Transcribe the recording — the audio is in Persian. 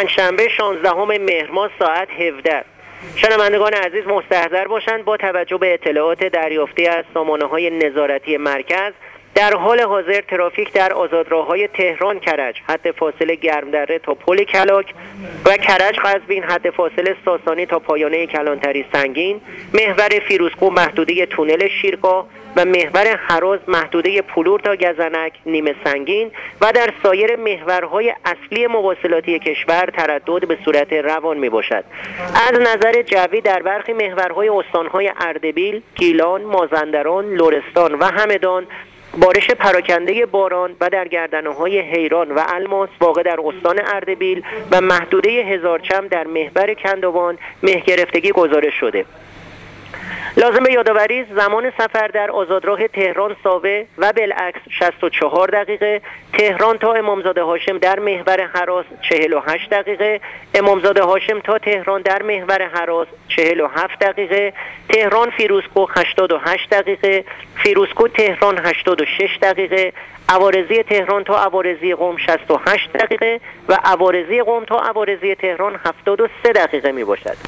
پنجشنبه 16 مهر ماه ساعت 17. شنوندگان عزیز مستحضر باشند با توجه به اطلاعات دریافتی از سامانه‌های نظارتی مرکز، در حال حاضر ترافیک در آزادراه‌های تهران کرج حد فاصله گرمدره تا پل کلاک و کرج قزوین حد فاصله ساسانی تا پایانه کلانتری سنگین، محور فیروزکوه محدوده تونل شیرگاه و محور هراز محدوده پلور تا گزنک نیمه سنگین و در سایر محورهای اصلی مواصلاتی کشور تردد به صورت روان می باشد. از نظر جوی در برخی محورهای استانهای اردبیل، گیلان، مازندران، لرستان و همدان بارش پراکنده باران و در گردنه‌های حیران و الماس واقع در استان اردبیل و محدوده هزارچم در محور کندوان مه گرفتگی گزارش شده. لازم به یادآوری زمان سفر در آزادراه تهران ساوه و بالعکس 64 دقیقه، تهران تا امامزاده هاشم در محور هراس 48 دقیقه، امامزاده هاشم تا تهران در محور هراس 47 دقیقه، تهران فیروزکوه 88 دقیقه، فیروزکوه تهران 86 دقیقه، عوارضی تهران تا عوارضی قم 68 دقیقه و عوارضی قم تا عوارضی تهران 73 دقیقه می باشد.